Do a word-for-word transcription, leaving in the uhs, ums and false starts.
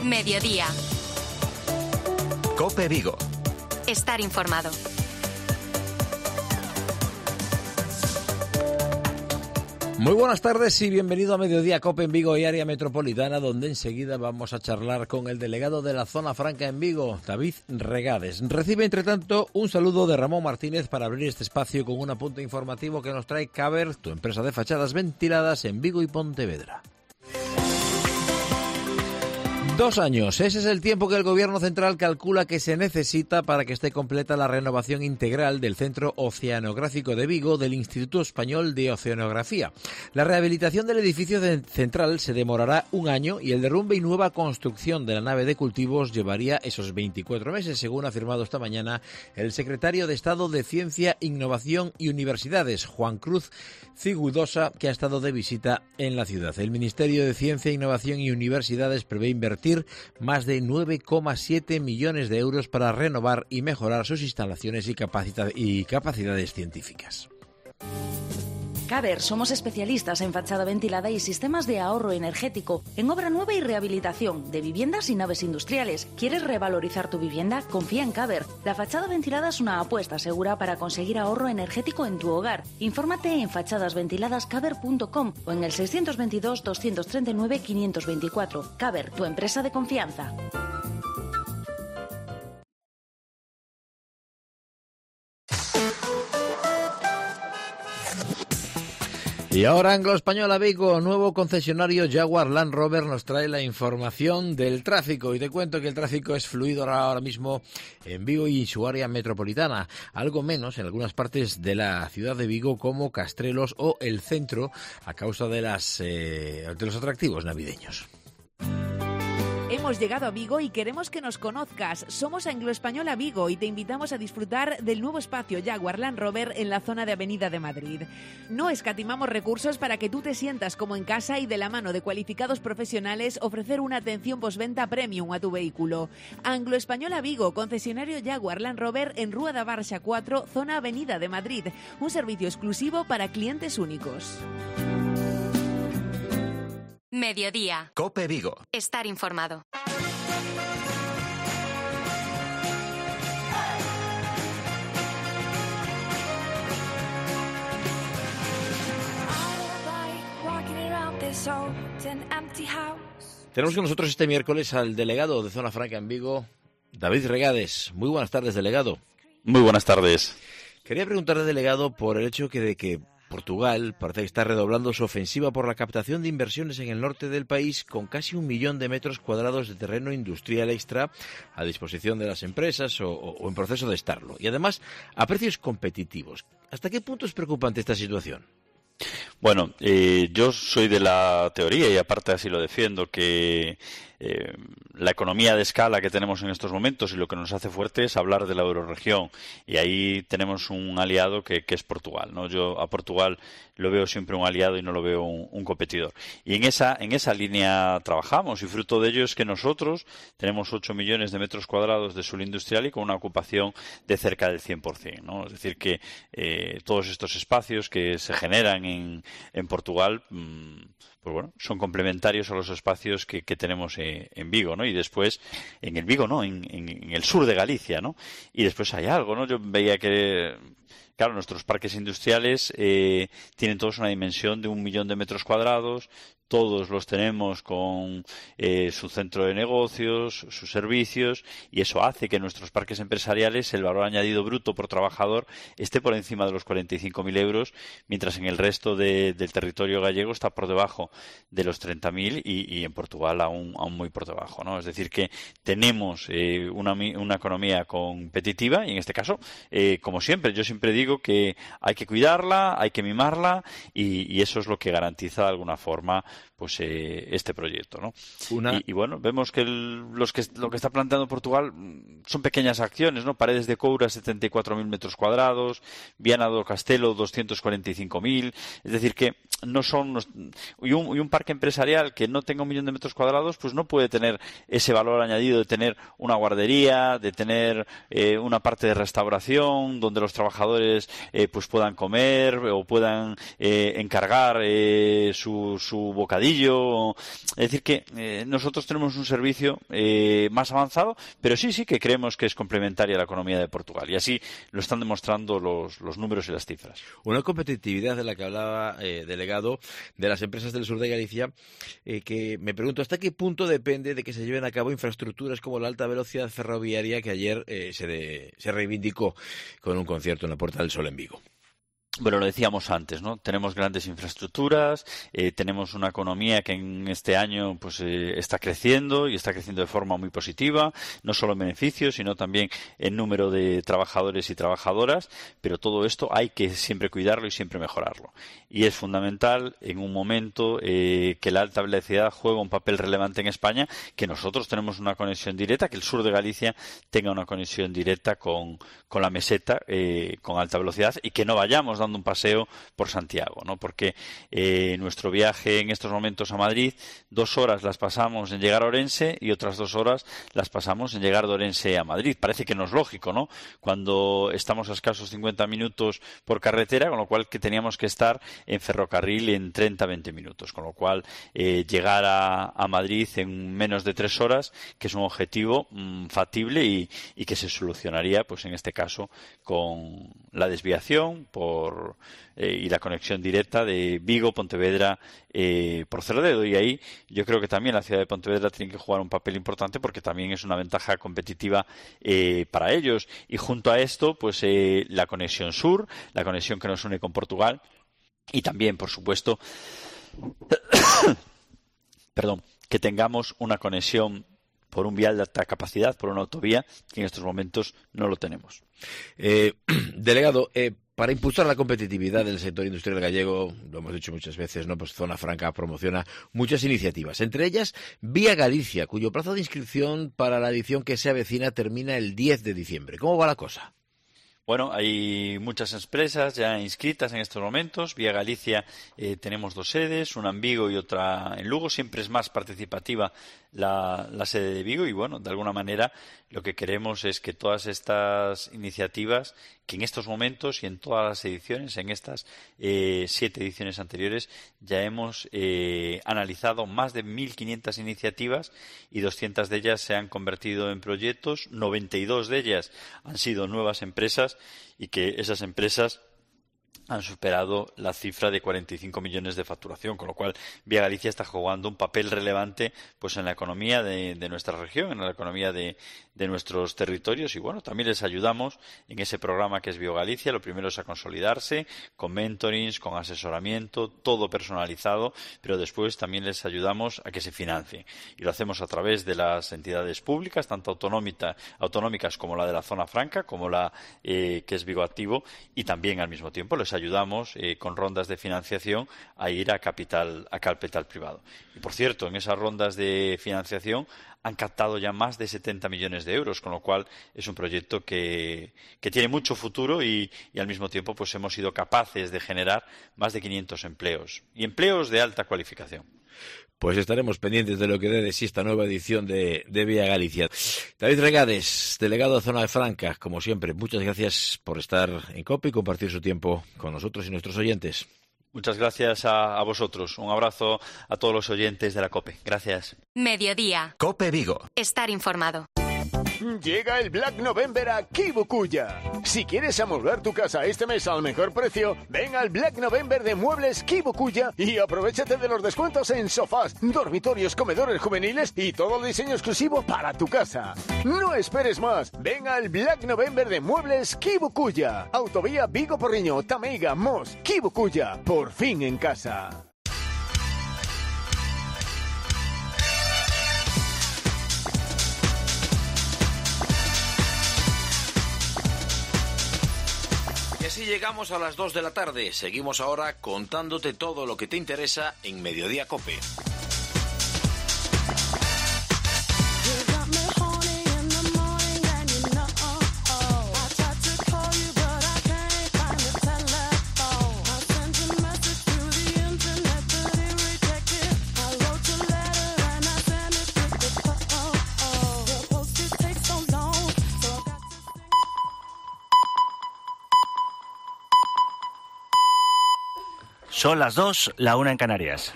Mediodía. COPE Vigo. Estar informado. Muy buenas tardes y bienvenido a Mediodía COPE en Vigo y área metropolitana, donde enseguida vamos a charlar con el delegado de la Zona Franca en Vigo, David Regades. Recibe, entre tanto, un saludo de Ramón Martínez para abrir este espacio con un apunte informativo que nos trae Caber, tu empresa de fachadas ventiladas en Vigo y Pontevedra. Dos años, ese es el tiempo que el Gobierno central calcula que se necesita para que esté completa la renovación integral del Centro Oceanográfico de Vigo del Instituto Español de Oceanografía. La rehabilitación del edificio central se demorará un año y el derrumbe y nueva construcción de la nave de cultivos llevaría esos veinticuatro meses, según ha afirmado esta mañana el secretario de Estado de Ciencia, Innovación y Universidades, Juan Cruz Cigudosa, que ha estado de visita en la ciudad. El Ministerio de Ciencia, Innovación y Universidades prevé invertir más de nueve coma siete millones de euros para renovar y mejorar sus instalaciones y, capacita- y capacidades científicas. Caber, somos especialistas en fachada ventilada y sistemas de ahorro energético, en obra nueva y rehabilitación de viviendas y naves industriales. ¿Quieres revalorizar tu vivienda? Confía en Caber. La fachada ventilada es una apuesta segura para conseguir ahorro energético en tu hogar. Infórmate en fachadas ventiladas caber punto com o en el seiscientos veintidós, doscientos treinta y nueve, quinientos veinticuatro. Caber, tu empresa de confianza. Y ahora Anglo-Española Vigo, nuevo concesionario Jaguar Land Rover, nos trae la información del tráfico. Y te cuento que el tráfico es fluido ahora mismo en Vigo y su área metropolitana. Algo menos en algunas partes de la ciudad de Vigo, como Castrelos o el centro, a causa de, las, eh, de los atractivos navideños. Hemos llegado a Vigo y queremos que nos conozcas. Somos Anglo-Española Vigo y te invitamos a disfrutar del nuevo espacio Jaguar Land Rover en la zona de Avenida de Madrid. No escatimamos recursos para que tú te sientas como en casa y de la mano de cualificados profesionales ofrecer una atención postventa premium a tu vehículo. Anglo-Española Vigo, concesionario Jaguar Land Rover en Rúa da Barxa cuatro, zona Avenida de Madrid. Un servicio exclusivo para clientes únicos. Mediodía. COPE Vigo. Estar informado. Tenemos con nosotros este miércoles al delegado de Zona Franca en Vigo, David Regades. Muy buenas tardes, delegado. Muy buenas tardes. Quería preguntarle, delegado, por el hecho que de que Portugal parece que está redoblando su ofensiva por la captación de inversiones en el norte del país, con casi un millón de metros cuadrados de terreno industrial extra a disposición de las empresas o, o en proceso de estarlo. Y además a precios competitivos. ¿Hasta qué punto es preocupante esta situación? Bueno, eh, yo soy de la teoría, y aparte así lo defiendo, que eh, la economía de escala que tenemos en estos momentos y lo que nos hace fuerte es hablar de la eurorregión, y ahí tenemos un aliado que, que es Portugal, ¿no? Yo a Portugal lo veo siempre un aliado y no lo veo un, un competidor. Y en esa, en esa línea trabajamos, y fruto de ello es que nosotros tenemos ocho millones de metros cuadrados de suelo industrial y con una ocupación de cerca del cien por ciento, ¿no? Es decir, que eh, todos estos espacios que se generan en, en Portugal, mmm, pues bueno, son complementarios a los espacios que, que tenemos en, en Vigo, ¿no? Y después, en el Vigo, ¿no? En, en, en el sur de Galicia, ¿no? Y después hay algo, ¿no? Yo veía que, claro, nuestros parques industriales eh, tienen todos una dimensión de un millón de metros cuadrados. Todos los tenemos con eh, su centro de negocios, sus servicios, y eso hace que en nuestros parques empresariales el valor añadido bruto por trabajador esté por encima de los cuarenta y cinco mil euros, mientras en el resto de, del territorio gallego está por debajo de los treinta mil y, y en Portugal aún, aún muy por debajo, ¿no? Es decir, que tenemos eh, una, una economía competitiva y en este caso, eh, como siempre, yo siempre digo que hay que cuidarla, hay que mimarla y, y eso es lo que garantiza de alguna forma pues eh, este proyecto, ¿no? Una... Y, y bueno, vemos que, el, los que lo que está planteando Portugal son pequeñas acciones, ¿no? Paredes de Coura, setenta y cuatro mil metros cuadrados, Viana do Castelo, doscientos cuarenta y cinco mil, es decir que no son y un, y un parque empresarial que no tenga un millón de metros cuadrados, pues no puede tener ese valor añadido de tener una guardería, de tener eh, una parte de restauración donde los trabajadores trabajadores eh, pues puedan comer o puedan eh, encargar eh, su, su bocadillo. Es decir, que eh, nosotros tenemos un servicio eh, más avanzado, pero sí, sí que creemos que es complementaria a la economía de Portugal. Y así lo están demostrando los, los números y las cifras. Una competitividad de la que hablaba eh, delegado de las empresas del sur de Galicia, eh, que me pregunto hasta qué punto depende de que se lleven a cabo infraestructuras como la alta velocidad ferroviaria que ayer eh, se, de, se reivindicó con un concierto en la Puerta del Sol en Vigo. Bueno, lo decíamos antes, ¿no? Tenemos grandes infraestructuras, eh, tenemos una economía que en este año pues eh, está creciendo y está creciendo de forma muy positiva, no solo en beneficios, sino también en número de trabajadores y trabajadoras, pero todo esto hay que siempre cuidarlo y siempre mejorarlo. Y es fundamental en un momento eh, que la alta velocidad juega un papel relevante en España, que nosotros tenemos una conexión directa, que el sur de Galicia tenga una conexión directa con, con la meseta, eh, con alta velocidad, y que no vayamos dando un paseo por Santiago, ¿no? Porque eh, nuestro viaje en estos momentos a Madrid, dos horas las pasamos en llegar a Orense y otras dos horas las pasamos en llegar de Orense a Madrid. Parece que no es lógico, ¿no? Cuando estamos a escasos cincuenta minutos por carretera, con lo cual que teníamos que estar en ferrocarril en treinta a veinte minutos, con lo cual eh, llegar a, a Madrid en menos de tres horas, que es un objetivo mmm, factible y, y que se solucionaría, pues en este caso, con la desviación por Eh, y la conexión directa de Vigo, Pontevedra, eh, por Cerdedo. Y ahí yo creo que también la ciudad de Pontevedra tiene que jugar un papel importante porque también es una ventaja competitiva eh, para ellos. Y junto a esto, pues eh, la conexión sur, la conexión que nos une con Portugal y también, por supuesto, perdón, que tengamos una conexión por un vial de alta capacidad, por una autovía, que en estos momentos no lo tenemos. Eh, delegado, eh, para impulsar la competitividad del sector industrial gallego, lo hemos dicho muchas veces, ¿no? Pues Zona Franca promociona muchas iniciativas, entre ellas Vía Galicia, cuyo plazo de inscripción para la edición que se avecina termina el diez de diciembre. ¿Cómo va la cosa? Bueno, hay muchas empresas ya inscritas en estos momentos. Vía Galicia eh, tenemos dos sedes, una en Vigo y otra en Lugo. Siempre es más participativa la, la sede de Vigo y, bueno, de alguna manera lo que queremos es que todas estas iniciativas, que en estos momentos y en todas las ediciones, en estas eh, siete ediciones anteriores, ya hemos eh, analizado más de mil quinientas iniciativas y doscientas de ellas se han convertido en proyectos, noventa y dos de ellas han sido nuevas empresas y que esas empresas han superado la cifra de cuarenta y cinco millones de facturación, con lo cual Vía Galicia está jugando un papel relevante pues en la economía de, de nuestra región, en la economía de, de nuestros territorios y bueno, también les ayudamos en ese programa que es Vía Galicia. Lo primero es a consolidarse con mentorings, con asesoramiento, todo personalizado, pero después también les ayudamos a que se financien y lo hacemos a través de las entidades públicas, tanto autonómica, autonómicas como la de la Zona Franca, como la eh, que es Vigo Activo y también al mismo tiempo les ayudamos eh, con rondas de financiación a ir a capital a capital privado. Y por cierto, en esas rondas de financiación han captado ya más de setenta millones de euros, con lo cual es un proyecto que, que tiene mucho futuro y, y al mismo tiempo pues hemos sido capaces de generar más de quinientos empleos y empleos de alta cualificación. Pues estaremos pendientes de lo que dé de sí esta nueva edición de, de Vía Galicia. David Regades, delegado de Zona Franca, como siempre, muchas gracias por estar en COPE y compartir su tiempo con nosotros y nuestros oyentes. Muchas gracias a, a vosotros. Un abrazo a todos los oyentes de la COPE. Gracias. Mediodía. COPE Vigo. Estar informado. Llega el Black November a Kibukuya. Si quieres amueblar tu casa este mes al mejor precio, ven al Black November de Muebles Kibukuya y aprovéchate de los descuentos en sofás, dormitorios, comedores juveniles y todo el diseño exclusivo para tu casa. No esperes más. Ven al Black November de Muebles Kibukuya. Autovía Vigo Porriño, Tameiga, Mos, Kibukuya. Por fin en casa. Y así llegamos a las dos de la tarde. Seguimos ahora contándote todo lo que te interesa en Mediodía COPE. Son las dos, la una en Canarias.